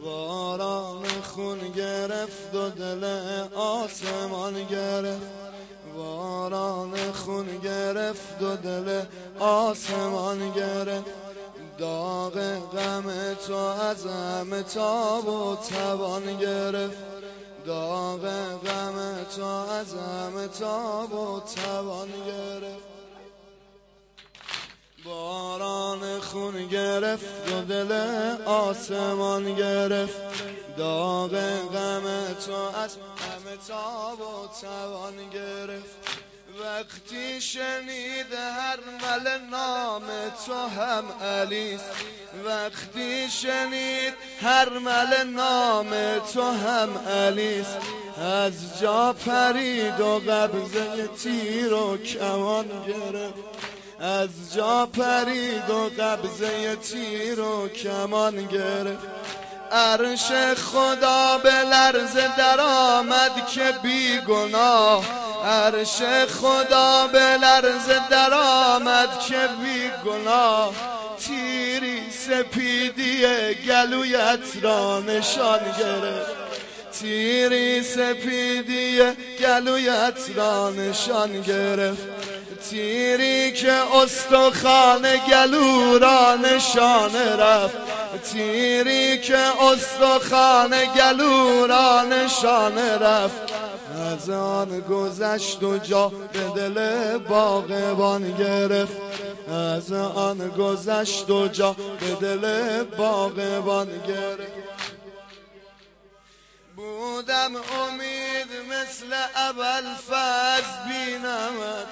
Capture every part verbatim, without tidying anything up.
باران خون گرفت و دل آسمان گرفت، باران خون گرفت و دل آسمان گرفت. داغ غم تو از همه تاب و توان گرفت، داغ غم تو از همه تاب و توان گرفت. باران خون گرفت و دل آسمان گرفت، داغ غم تو از همه تاب و توان گرفت. وقتی شنید هر مل نام تو هم علیست، وقتی شنید هر مل نام تو هم علیست. از جا پرید و قبضه تیر و کمان گرفت، از جا پرید و قبضه تیر و کمان گرفت. عرش خدا به لرزه در آمد که بی گناه، عرش خدا به لرزه در آمد که بی گناه. تیری سپیدی گلویت را نشان گرفت، تیری سپیدی گلویت را نشان گرفت. تیری که استخوان گلو را نشان رفت، تیری که استخوان گلو را نشان رفت. از آن گذشت و جا به دل باغبان گرفت، از آن گذشت و جا به دل باغبان گرفت. بودم امید مثل ابوالفضل بینمت،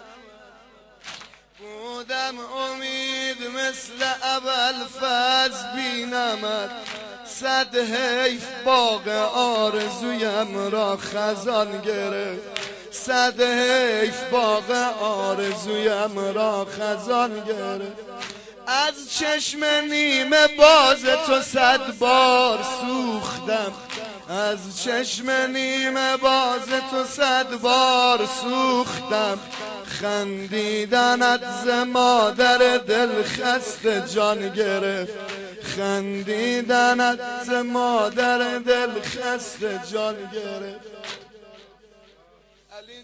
بودم امید مثل ابوالفضل بینمت. صد حیف باغ آرزویم را خزان گرفت، صد حیف باغ آرزویم را خزان گرفت. از چشم نیمه باز تو صد بار سوختم، از چشم نیمه باز تو صد بار سوختم. خندیدنت ز مادر دل خسته جان گرفت، خندیدنت ز مادر دل خسته جان گرفت. علی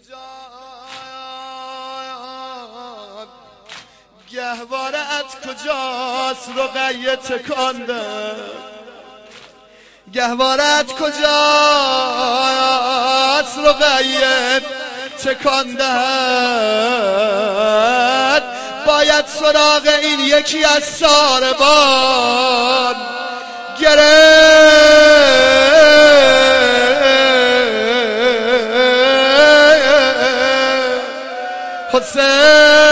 جان گهواره ات کجاست رقیه تکانده، گهواره ات کجاست رقیه تکانده. باید سراغ این یکی از ساربان گرفت. حسین